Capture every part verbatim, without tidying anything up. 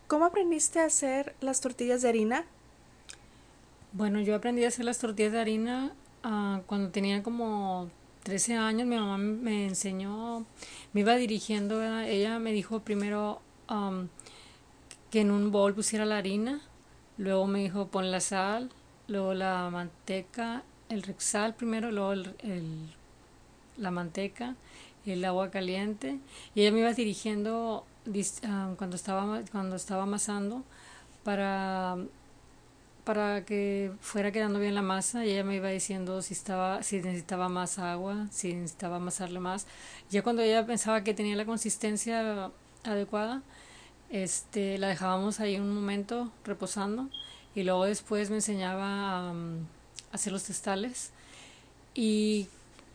¿Cómo aprendiste a hacer las tortillas de harina? Bueno, yo aprendí a hacer las tortillas de harina ah, cuando tenía como trece años. Mi mamá me enseñó, me iba dirigiendo, ¿verdad? Ella me dijo primero am, que en un bol pusiera la harina, luego me dijo pon la sal, luego la manteca, el Rexal primero, luego el, el- la manteca, el agua caliente, y ella me iba dirigiendo dis- ah, cuando estaba, cuando estaba amasando para para que fuera quedando bien la masa, y ella me iba diciendo si estaba, si necesitaba más agua, si necesitaba amasarle más. Ya cuando ella pensaba que tenía la consistencia adecuada, este, la dejábamos ahí un momento reposando, y luego después me enseñaba a, um, hacer los testales, y,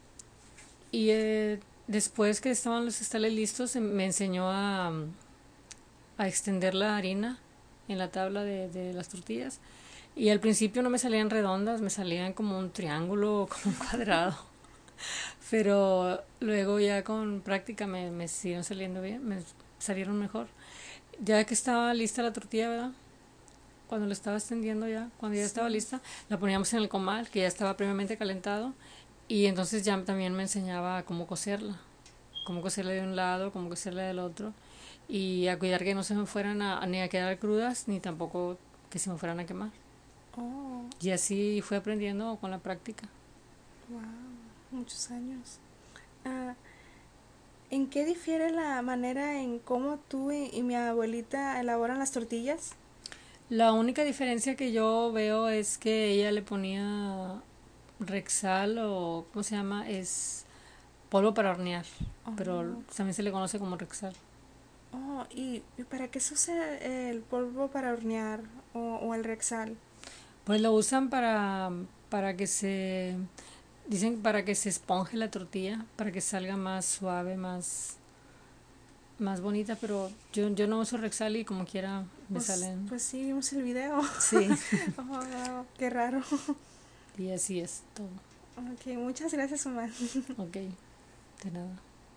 y eh, después que estaban los testales listos em, me enseñó a, um, a extender la harina en la tabla de, de las tortillas. Y al principio no me salían redondas, me salían como un triángulo o como un cuadrado. Pero luego ya con práctica me, me siguieron saliendo bien, me salieron mejor. Ya que estaba lista la tortilla, ¿verdad? Cuando lo estaba extendiendo ya, cuando ya estaba Sí. lista, la poníamos en el comal, que ya estaba previamente calentado. Y entonces ya también me enseñaba cómo coserla. Cómo coserla de un lado, cómo coserla del otro. Y a cuidar que no se me fueran a, ni a quedar crudas, ni tampoco que se me fueran a quemar. Oh, Y así fue aprendiendo con la práctica. wow, muchos años. Ah, ¿en qué difiere la manera en cómo tú y, y mi abuelita elaboran las tortillas? La única diferencia que yo veo es que ella le ponía Rexal, o ¿cómo se llama? Es polvo para hornear, pero Oh, también se le conoce como Rexal. oh, ¿y, y para qué se usa el polvo para hornear o, o el Rexal? Pues lo usan para, para que se, dicen para que se esponje la tortilla, para que salga más suave, más, más bonita, pero yo, yo no uso Rexal y como quiera me Pues, salen. pues sí, vimos el video. Sí, Oh, wow, qué raro. y así es todo. Ok, muchas gracias, Omar. Ok, de nada.